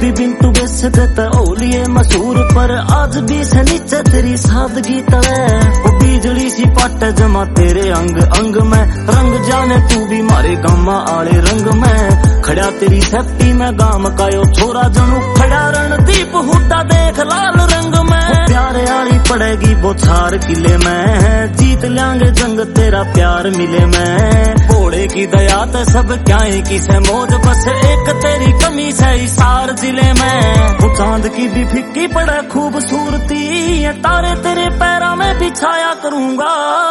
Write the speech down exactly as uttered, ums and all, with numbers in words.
Happy बिंटू वैसे देता ओलिए मशहूर, पर आज भी से नीचे तेरी सादगी तले। वो बिजली सी पट जमा तेरे अंग अंग में, रंग जाने तू भी मारे गामा आले रंग में। खड़ा तेरी सेफ्टी में गाम कायो छोरा जनू, खड़ा रणदीप हुड्डा देख लाल रंग में। प्यारे आली पड़ेगी बोछार किले में, जीत लेंगे जंग तेरा प्यार मिले में। घोड़े की दया ते सब क्या किसे मौज, बस एक तेरी कमी से हिसार जिले में। वो चांद की भी फिक्की पड़े खूबसूरती, तारे तेरे पैरा में बिछाया करूंगा।